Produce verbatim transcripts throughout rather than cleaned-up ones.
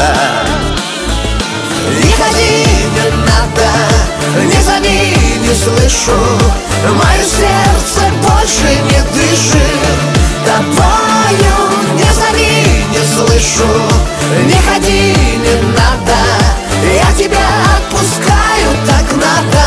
надо. Не ходи, не надо, не зови, не слышу. Мое сердце больше не дышит тобою. Не зови, не слышу. Не ходи, не надо, я тебя отпускаю, так надо.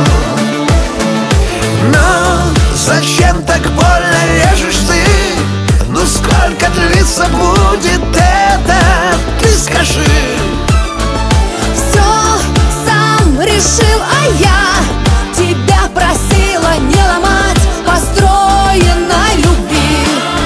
Но зачем так больно режешь ты? Ну сколько длиться будет это? Ты скажи. Все сам решил, а я тебя просила не ломать построенной любви.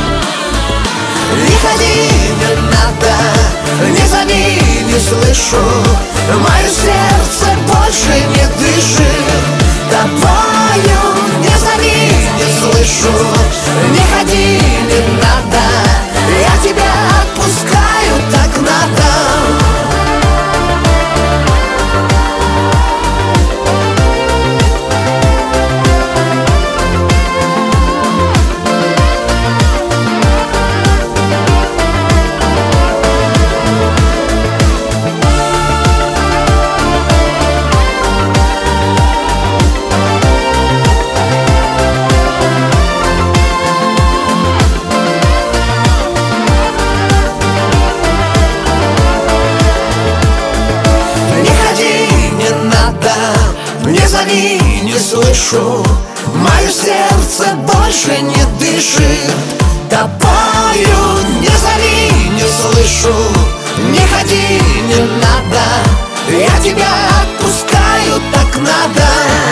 Не ходи, не надо, не зови, не слышу. Мое сердце больше не дышит тобою. Не зови, не слышу. Не ходи, не надо, я тебя отпускаю, так надо. Не зови, не слышу. Мое сердце больше не дышит тобою. Не зови, не слышу. Не ходи, не надо, я тебя отпускаю, так надо.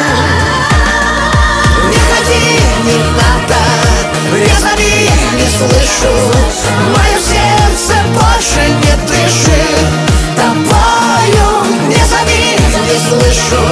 Не ходи, не надо, не зови, не слышу. Мое сердце больше не дышит тобою. Не зови, не слышу.